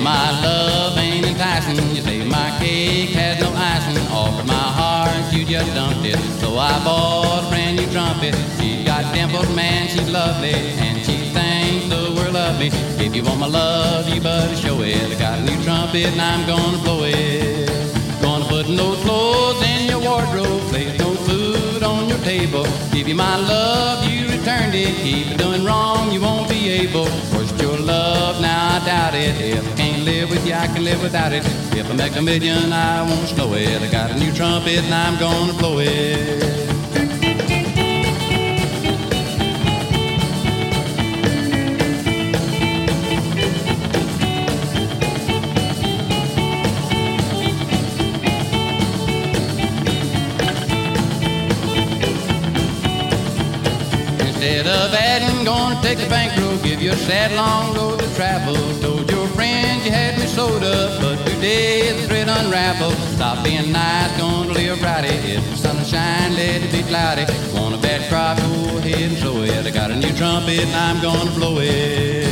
my love ain't enticing. You say my cake has no icing. Offered my heart, you just dumped it. So I bought a brand new trumpet. She's got dimples, man, she's lovely, and she thinks the world of me. If you want my love, you better show it. I got a new trumpet and I'm gonna blow it. Gonna put no clothes in your wardrobe, place no food on your table. Give you my love, you returned it. Keep it doing wrong, you won't be able. First your love, now I doubt it. If I can't live with you, I can live without it. If I make a million, I won't slow it. I got a new trumpet and I'm gonna blow it. Instead of adding, gonna take the bankroll, give you a sad long road to travel. Told your friends you had me sewed up, but today the thread unraveled. Stop being nice, gonna live righty. If the sun shine, let it be cloudy. Want a bad crop, go ahead and sow it. I got a new trumpet and I'm gonna blow it.